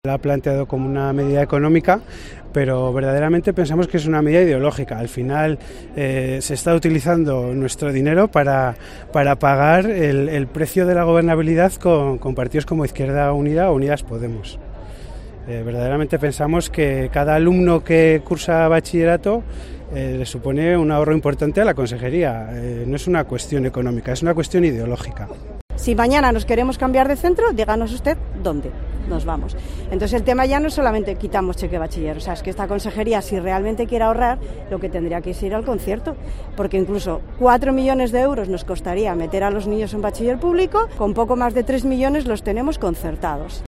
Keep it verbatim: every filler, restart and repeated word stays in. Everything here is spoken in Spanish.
La ha planteado como una medida económica, pero verdaderamente pensamos que es una medida ideológica. Al final eh, se está utilizando nuestro dinero para, para pagar el, el precio de la gobernabilidad con, con partidos como Izquierda Unida o Unidas Podemos. Eh, verdaderamente pensamos que cada alumno que cursa bachillerato eh, le supone un ahorro importante a la consejería. Eh, no es una cuestión económica, es una cuestión ideológica. Si mañana nos queremos cambiar de centro, díganos usted dónde nos vamos. Entonces el tema ya no es solamente quitamos cheque bachiller, o sea, es que esta consejería, si realmente quiere ahorrar, lo que tendría que es ir al concierto, porque incluso cuatro millones de euros nos costaría meter a los niños en bachiller público, con poco más de tres millones los tenemos concertados.